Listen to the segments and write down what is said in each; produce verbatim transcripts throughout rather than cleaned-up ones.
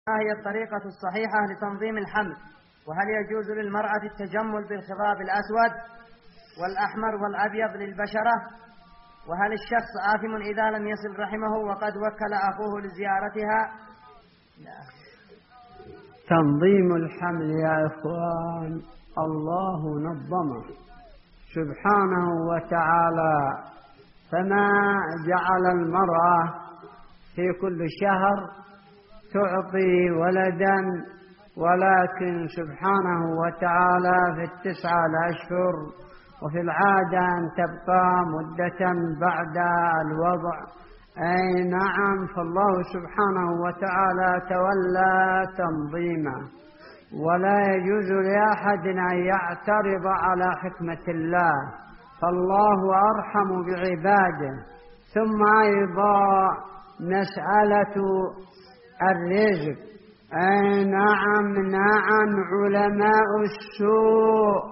ما هي الطريقة الصحيحة لتنظيم الحمل؟ وهل يجوز للمرأة التجمل بالخضاب الأسود والأحمر والأبيض للبشرة؟ وهل الشخص آثم إذا لم يصل رحمه وقد وكل أخوه لزيارتها؟ تنظيم الحمل يا إخوان الله نظمه سبحانه وتعالى، فما جعل المرأة في كل شهر تعطي ولدا، ولكن سبحانه وتعالى في التسعة الأشهر وفي العادة أن تبقى مدة بعد الوضع. أي نعم، فالله سبحانه وتعالى تولى تنظيمه، ولا يجوز لأحد أن يعترض على حكمة الله، فالله أرحم بعباده. ثم أيضا مسألة الرزق، أي نعم نعم علماء السوء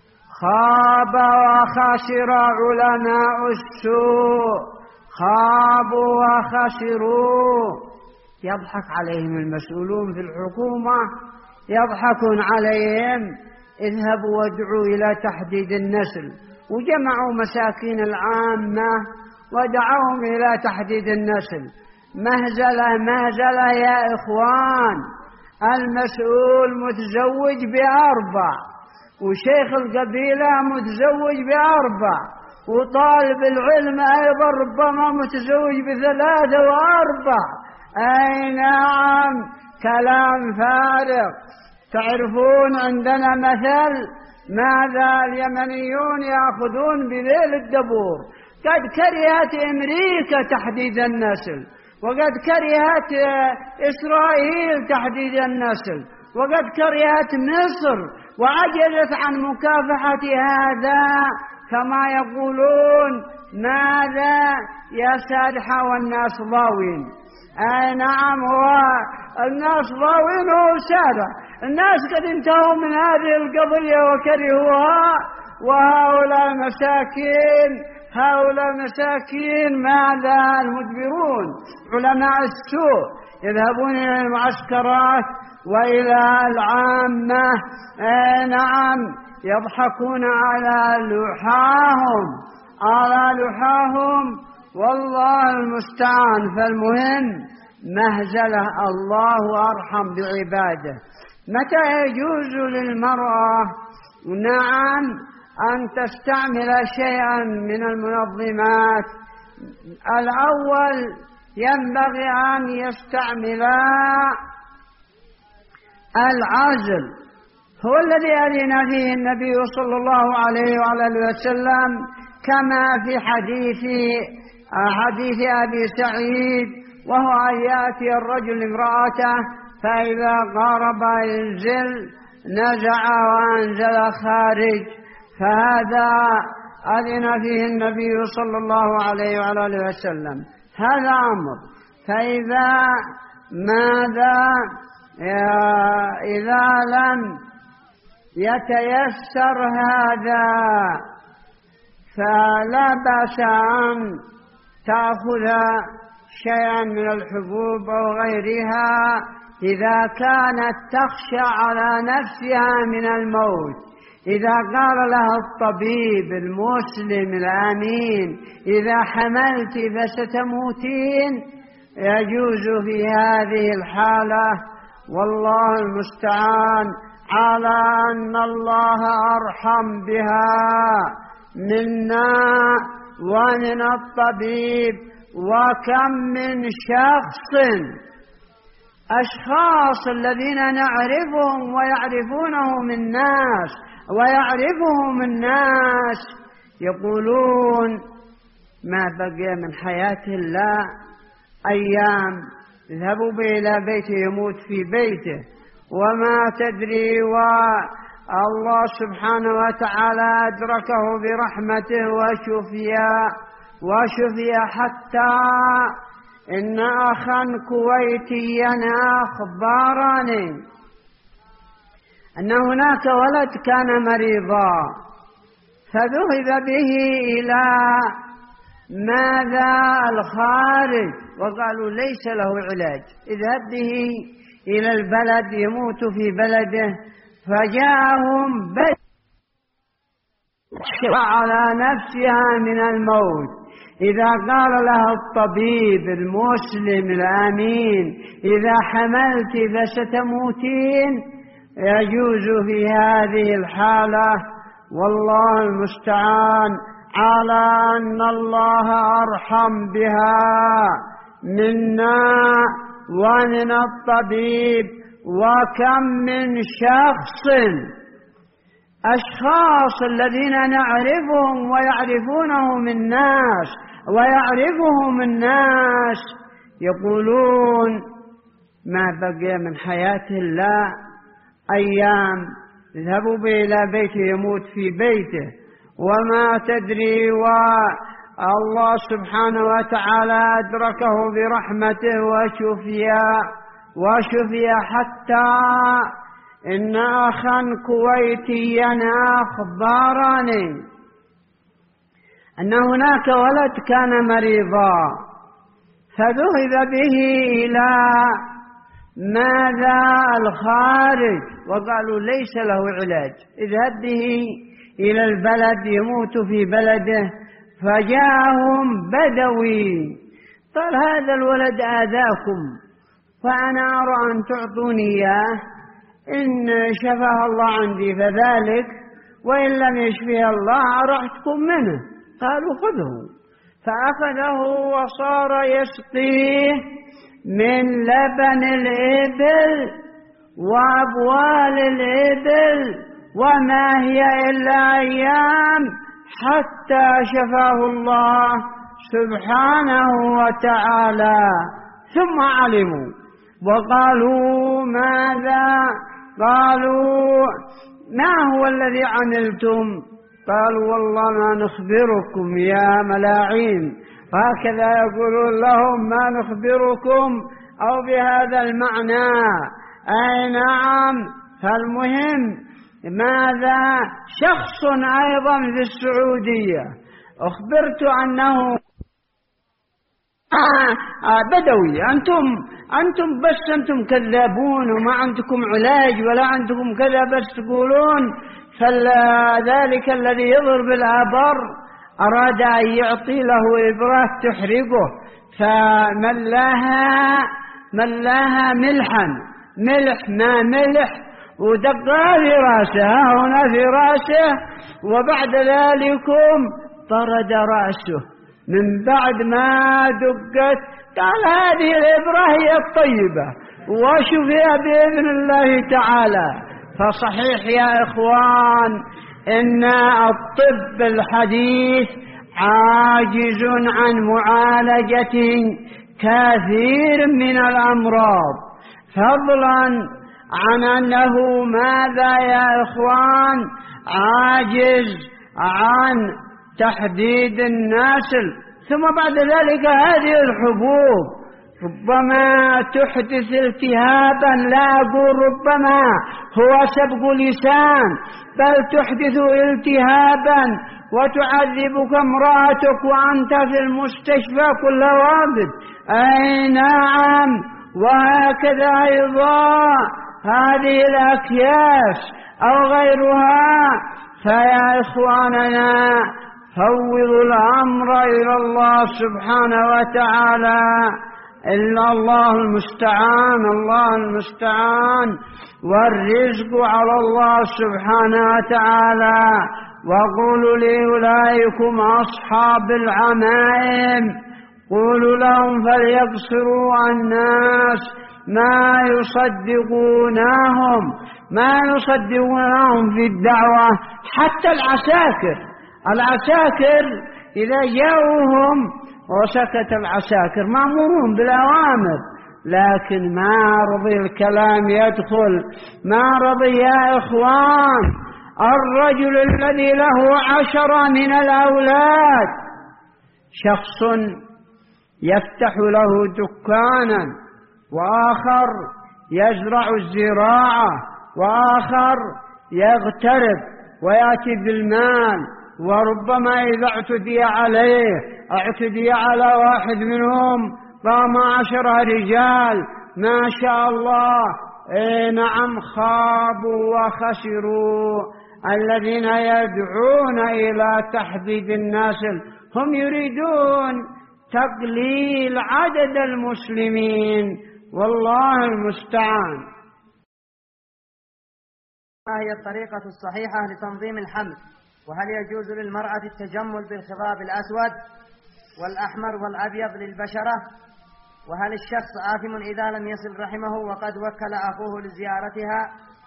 خاب وخسر، علماء السوء خابوا وخسروا. يضحك عليهم المسؤولون في الحكومة، يضحكون عليهم. اذهبوا وادعوا إلى تحديد النسل، وجمعوا مساكين العامة ودعوهم إلى تحديد النسل. مهزلة مهزلة يا إخوان. المسؤول متزوج بأربع، وشيخ القبيلة متزوج بأربع، وطالب العلم أيضا ربما متزوج بثلاثة وأربع. أي نعم، كلام فارغ. تعرفون عندنا مثل، ماذا اليمنيون يأخذون بذيل الدبور. قد كرهت أمريكا تحديد النسل، وقد كرهت إسرائيل تحديد النسل، وقد كرهت مصر وعجزت عن مكافحة هذا. كما يقولون ماذا يا سادحة والناس ضاوين. أي نعم، هو الناس ضاوين وهو سادح. الناس قد انتهوا من هذه القضية وكرهوها، وهؤلاء مساكين، هؤلاء مساكين ماذا المدبرون علماء السوء يذهبون إلى المعسكرات وإلى العامة. آه نعم، يضحكون على لحاهم على لحاهم والله المستعان. فالمهم مهزلة، الله أرحم بعباده. متى يجوز للمرأة نعم أن تستعمل شيئا من المنظمات؟ الأول ينبغي أن يستعمل العزل، هو الذي أذن فيه النبي صلى الله عليه وعلى وسلم، كما في حديث حديث أبي سعيد، وهو أن يأتي الرجل امرأته فإذا قارب ينزل نزع وأنزل خارج، فهذا أذن فيه النبي صلى الله عليه وعلى وسلم. هذا أمر. فإذا ماذا إذا لم يتيسر هذا فلا بأس أن تأخذ شيئا من الحبوب أو غيرها إذا كانت تخشى على نفسها من الموت. إذا قال لها الطبيب المسلم الأمين إذا حملت فستموتين، يجوز في هذه الحالة، والله المستعان، على أن الله أرحم بها منا ومن الطبيب. وكم من شخص، أشخاص الذين نعرفهم ويعرفونهم الناس ويعرفهم الناس يقولون ما بقي من حياة الله أيام، اذهبوا به إلى بيته يموت في بيته، وما تدري، والله سبحانه وتعالى أدركه برحمته وشفي وشفي حتى إن أخا كويتيا أخبرني أن هناك ولد كان مريضا، فذهب به إلى ماذا الخارج، وقالوا ليس له علاج، اذهب به إلى البلد يموت في بلده، فجاءهم بد على نفسها من الموت. إذا قال لها الطبيب المسلم الأمين إذا حملت فستموتين، يجوز في هذه الحالة والله المستعان على أن الله أرحم بها منا ومن الطبيب. وكم من شخص أشخاص الذين نعرفهم ويعرفونهم الناس ويعرفهم الناس يقولون ما بقي من حياة الله أيام، اذهبوا به إلى بيته يموت في بيته، وما تدري والله سبحانه وتعالى أدركه برحمته وشفي وشفي حتى إن أخا كويتيا أخبرني أن هناك ولد كان مريضا، فذهب به إلى ماذا الخارج وقالوا ليس له علاج، اذهب به إلى البلد يموت في بلده. فجاءهم بدوي قال هذا الولد آذاكم، فأنا أرى أن تعطوني إياه، إن شفاه الله عندي فذلك، وإن لم يشفيه الله أرحتكم منه. قالوا خذه، فأخذه وصار يسقيه من لبن الإبل وأبوال الإبل، وما هي إلا أيام حتى شفاه الله سبحانه وتعالى. ثم علموا وقالوا ماذا؟ قالوا ما هو الذي عملتم؟ قالوا والله ما نخبركم يا ملاعين. وهكذا يقولون لهم ما نخبركم، أو بهذا المعنى. أي نعم. فالمهم ماذا؟ شخص أيضا في السعودية أخبرت أنه بدوي، أنتم أنتم بس أنتم كذابون وما عندكم علاج ولا عندكم كذا، بس تقولون. فذلك الذي يضرب الآبر أراد أن يعطي له إبرة تحرقه، فملاها ملاها ملحا، ملح ما ملح، ودقها في رأسه هنا في رأسه، وبعد ذلك طرد رأسه. من بعد ما دقت قال هذه الإبرة هي الطيبة وشفي بإذن الله تعالى. فصحيح يا إخوان إن الطب الحديث عاجز عن معالجة كثير من الأمراض، فضلا عن أنه ماذا يا إخوان؟ عاجز عن تحديد النسل. ثم بعد ذلك هذه الحبوب ربما تحدث التهابا، لا أقول ربما هو سبق لسان، بل تحدث التهابا وتعذبك امرأتك وأنت في المستشفى كل وقت. أي نعم. وهكذا أيضا هذه الأكياس أو غيرها. فيا إخواننا فوضوا الأمر إلى الله سبحانه وتعالى، إلا الله المستعان، الله المستعان، والرزق على الله سبحانه وتعالى. وقولوا لأولئكم أصحاب العمائم قولوا لهم فليبصروا الناس ما يصدقونهم ما يصدقونهم في الدعوة. حتى العساكر العساكر إذا جاءوهم وسكت العساكر مأمورون بالأوامر، لكن ما رضي الكلام يدخل، ما رضي يا إخوان. الرجل الذي له عشرة من الأولاد، شخص يفتح له دكانا، وآخر يزرع الزراعة، وآخر يغترب ويأتي بالمال، وربما إذا اعتدي عليه اعتدي على واحد منهم قام عشرة رجال ما شاء الله. إيه نعم، خابوا وخسروا. الذين يدعون إلى تحديد النسل هم يريدون تقليل عدد المسلمين، والله المستعان. ما هي الطريقة الصحيحة لتنظيم الحمل؟ وهل يجوز للمرأة التجمل بالخضاب الأسود والأحمر والأبيض للبشرة؟ وهل الشخص آثم إذا لم يصل رحمه وقد وكل أخوه لزيارتها؟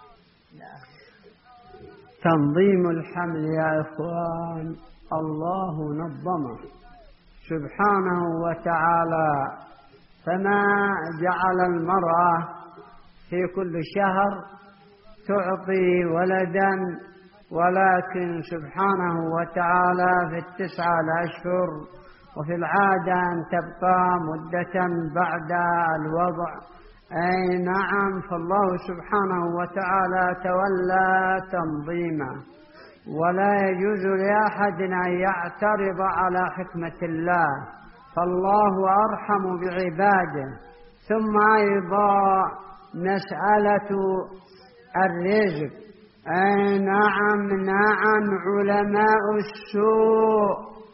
تنظيم الحمل يا إخوان الله نظمه سبحانه وتعالى، فما جعل المرأة في كل شهر تعطي ولدا، ولكن سبحانه وتعالى في التسعة الأشهر وفي العادة أن تبقى مدة بعد الوضع. أي نعم، فالله سبحانه وتعالى تولى تنظيمه، ولا يجوز لأحد أن يعترض على حكمة الله، فالله أرحم بعباده. ثم أيضا مسألة الرزق، أي نعم نعم علماء السوء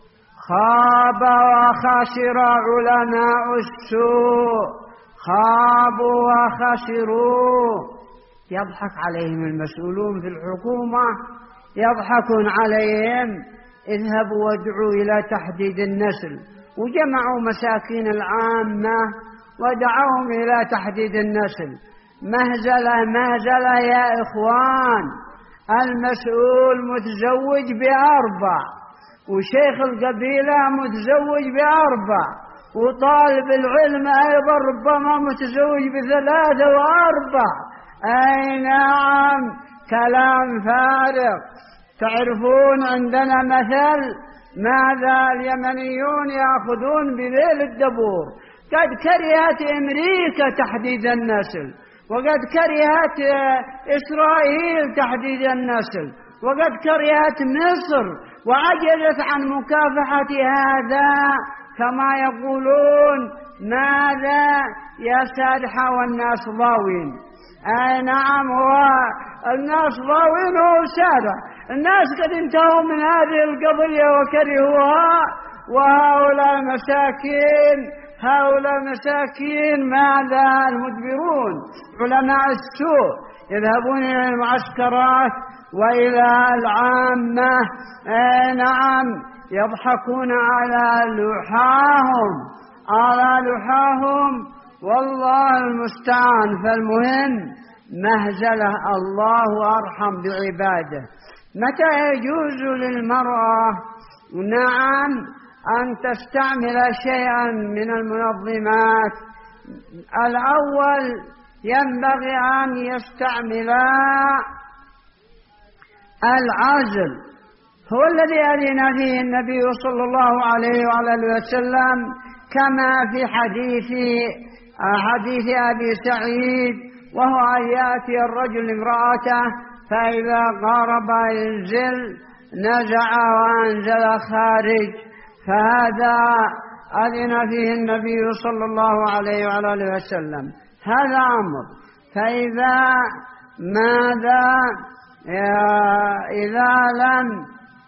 خاب وخسر، علماء السوء خابوا وخسروا. يضحك عليهم المسؤولون في الحكومة، يضحكون عليهم. اذهبوا وادعوا إلى تحديد النسل، وجمعوا مساكين العامة ودعوهم إلى تحديد النسل. مهزلة مهزلة يا إخوان. المسؤول متزوج بأربع، وشيخ القبيلة متزوج بأربع، وطالب العلم أيضا ربما متزوج بثلاثة وأربع. أي نعم، كلام فارغ. تعرفون عندنا مثل، ماذا اليمنيون يأخذون بذيل الدبور. قد كرهت أمريكا تحديد النسل، وقد كرهت إسرائيل تحديد النسل، وقد كرهت مصر وعجزت عن مكافحة هذا. كما يقولون ماذا يا سادحة والناس ضاوين. أي نعم، والناس ضاوين وسادة. الناس قد انتهوا من هذه القضية وكرهوها، وهؤلاء مساكين، هؤلاء مساكين ماذا المدبرون علماء السوء يذهبون إلى المعسكرات وإلى العامة. أي نعم، يضحكون على لحاهم على لحاهم والله المستعان. فالمهم مهزلة، الله أرحم بعباده. متى يجوز للمرأة نعم أن تستعمل شيئا من المنظمات؟ الأول ينبغي أن يستعمل العزل، هو الذي أذن فيه النبي صلى الله عليه وعلى وسلم، كما في حديث حديث أبي سعيد، وهو أن يأتي الرجل امرأته فإذا قارب ينزل نزع وأنزل خارج، فهذا أذن فيه النبي صلى الله عليه وعلى وسلم. هذا أمر. فإذا ماذا إذا لم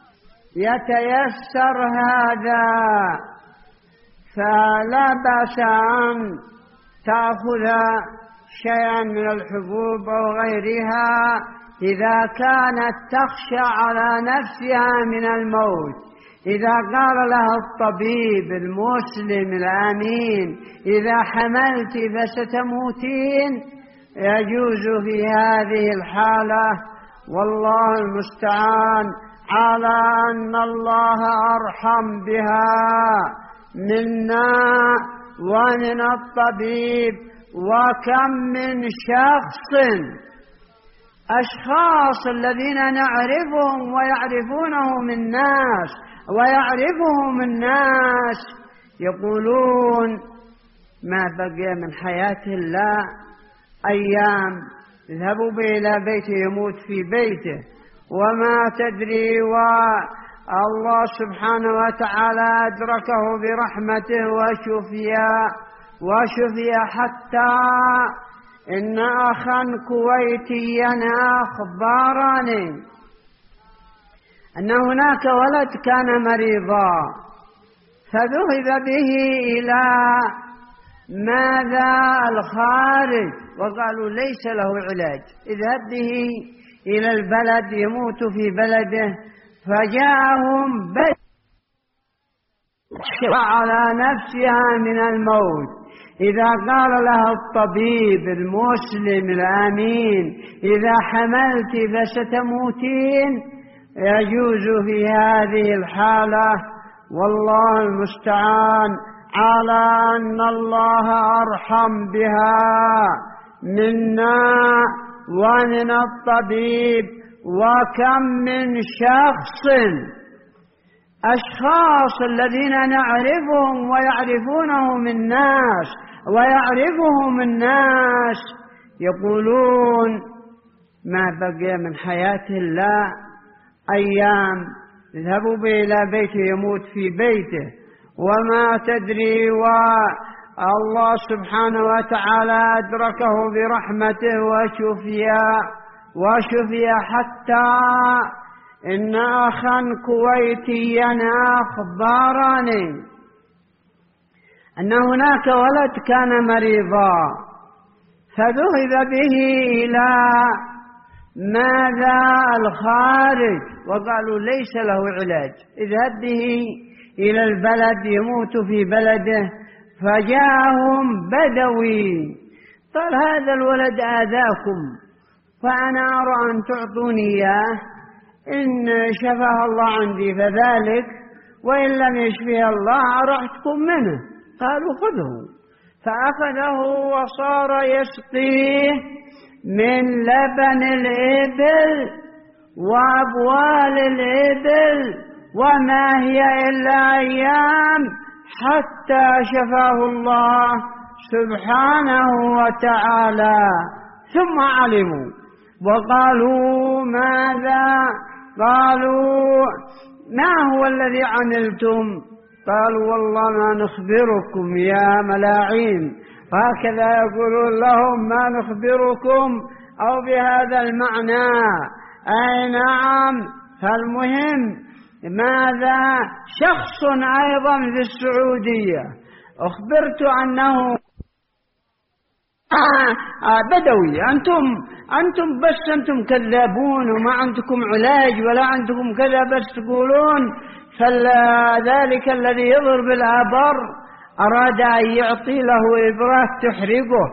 يتيسر هذا فلا بأس أن تأخذ شيئا من الحبوب أو غيرها إذا كانت تخشى على نفسها من الموت. إذا قال لها الطبيب المسلم الأمين إذا حملت فستموتين، يجوز في هذه الحالة، والله المستعان، على أن الله أرحم بها منا ومن الطبيب. وكم من شخص أشخاص الذين نعرفهم ويعرفونهم الناس ويعرفهم الناس يقولون ما بقي من حياته إلا أيام، اذهبوا به إلى بيته يموت في بيته، وما تدري، والله سبحانه وتعالى أدركه برحمته وشفيا. وشفي حتى إن أخا كويتيا أخبرني أن هناك ولد كان مريضا، فذهب به إلى ماذا الخارج، وقالوا ليس له علاج، اذهب به إلى البلد يموت في بلده. فجاءهم بل على نفسها من الموت. إذا قال لها الطبيب المسلم الأمين إذا حملت فستموتين، يجوز في هذه الحالة والله المستعان على أن الله أرحم بها منا ومن الطبيب. وكم من شخص أشخاص الذين نعرفهم ويعرفونهم الناس ويعرفهم الناس يقولون ما بقي من حياة الله أيام، اذهبوا به إلى بيته يموت في بيته، وما تدري والله سبحانه وتعالى أدركه برحمته وشفي وشفي حتى إن أخا كويتيا أخبرني أن هناك ولد كان مريضا، فذهب به إلى ماذا الخارج، وقالوا ليس له علاج، اذهب به إلى البلد يموت في بلده. فجاءهم بدوي قال هذا الولد آذاكم، فأنا أرى أن تعطوني إياه، إن شفاه الله عندي فذلك، وإن لم يشفيه الله أرحتكم منه. قالوا خذه، فأخذه وصار يسقيه من لبن الإبل وأبوال الإبل، وما هي إلا أيام حتى شفاه الله سبحانه وتعالى. ثم علموا وقالوا ماذا؟ قالوا ما هو الذي عملتم؟ قالوا والله ما نخبركم يا ملاعين. هكذا يقولون لهم ما نخبركم، أو بهذا المعنى. أي نعم. فالمهم ماذا؟ شخص أيضا في السعودية أخبرت أنه بدوي، أنتم أنتم بس أنتم كذابون وما عندكم علاج ولا عندكم كذا، بس تقولون. فذلك الذي يضرب الآبر أراد أن يعطي له إبرة تحرقه،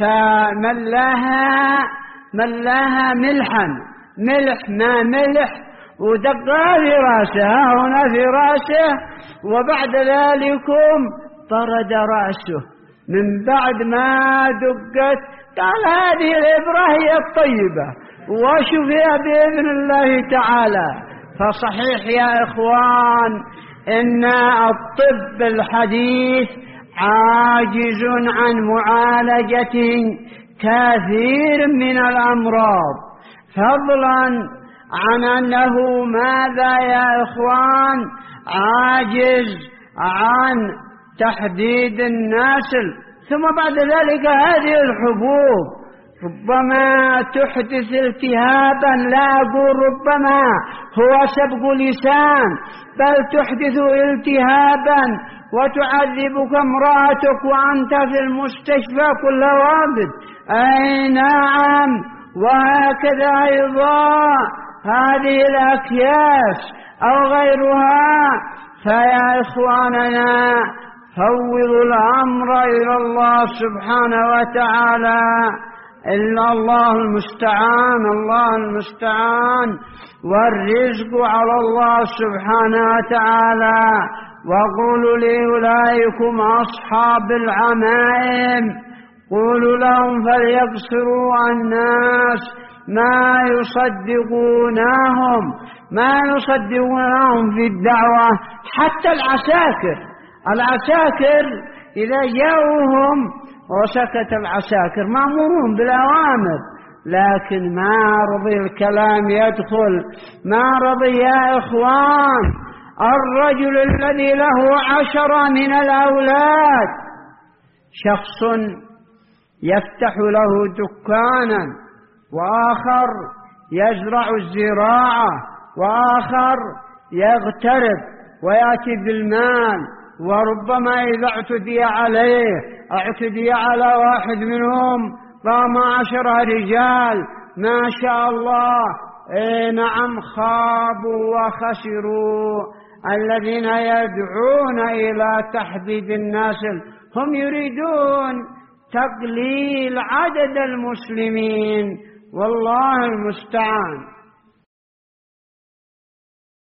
فملاها ملاها ملحا، ملح ما ملح، ودقها في رأسه هنا في رأسه، وبعد ذلكم طرد رأسه. من بعد ما دقت قال هذه الإبرة هي الطيبة، وشفي بإذن الله تعالى. فصحيح يا إخوان إن الطب الحديث عاجز عن معالجة كثير من الأمراض، فضلا عن أنه ماذا يا إخوان؟ عاجز عن تحديد النسل. ثم بعد ذلك هذه الحبوب ربما تحدث التهابا، لا أقول ربما هو سبق لسان، بل تحدث التهابا وتعذبك امرأتك وأنت في المستشفى كل وقت. أي نعم. وهكذا أيضا هذه الأكياس أو غيرها. فيا إخواننا فوضوا الأمر إلى الله سبحانه وتعالى، إلا الله المستعان، الله المستعان، والرزق على الله سبحانه وتعالى. وقولوا لأولئكم أصحاب العمائم قولوا لهم فليبصروا الناس ما يصدقونهم ما يصدقونهم في الدعوة. حتى العساكر العساكر إذا جاءوهم وسكت العساكر مأمورون بالأوامر، لكن ما رضي الكلام يدخل، ما رضي يا إخوان. الرجل الذي له عشرة من الأولاد شخص يفتح له دكانا، وآخر يزرع الزراعة، وآخر يغترب ويأتي بالمال، وربما إذا اعتدي عليه اعتدي على واحد منهم قام عشرة رجال ما شاء الله، إيه نعم، خابوا وخسروا. الذين يدعون إلى تحديد النسل هم يريدون تقليل عدد المسلمين، والله المستعان.